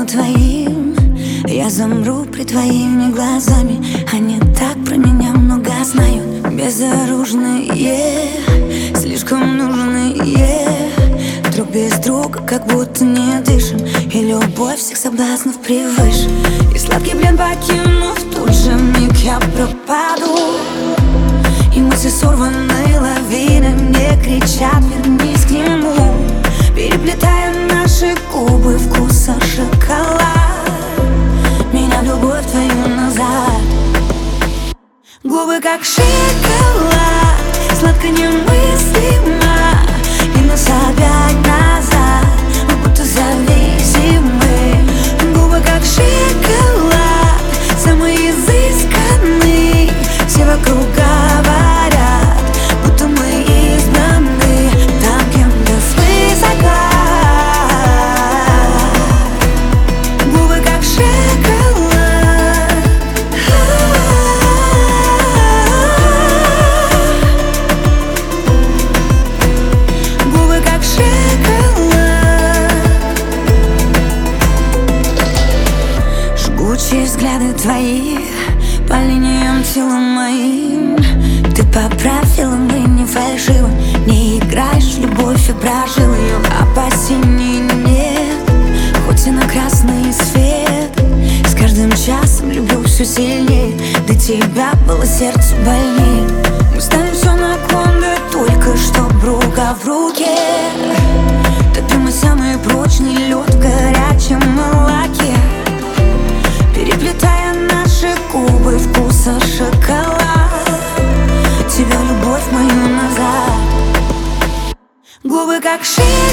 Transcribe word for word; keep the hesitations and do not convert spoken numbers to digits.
твоим. Я замру при твоими глазами. Они так про меня много знают. Безоружные, слишком нужные, друг без друга, как будто не дышим. И любовь всех соблазнов превыше. И сладкий плен покинув, тут же миг я пропаду. И мысли сорваны лавины, мне кричат: вернись к нему. Переплетая наши губы вкуса шоколад, меня в любовь твою назад. Губы как шоколад, сладко немыслимо. И нас опять назад, мы будто зависимы. Губы как шоколад, самые изысканные. Все вокруг говорят, будто мы избраны там кем-то свысока. Губы как шоколад, губы как шоколад. Жгучие взгляды твои по линиям тела моим. Ты поправила, мы не фальшиво. Не играешь в любовь и прожил ее. Опасений нет, хоть и на красный свет. С каждым часом люблю все сильнее. До тебя было сердцу больнее. Мы ставим все на кон, да только чтоб рука в руке. Топим мы самый прочный лед в горячем молоке. Переплетая наши губы вкуса шоколад, тебя, любовь мою, назад. Губы как шоколад,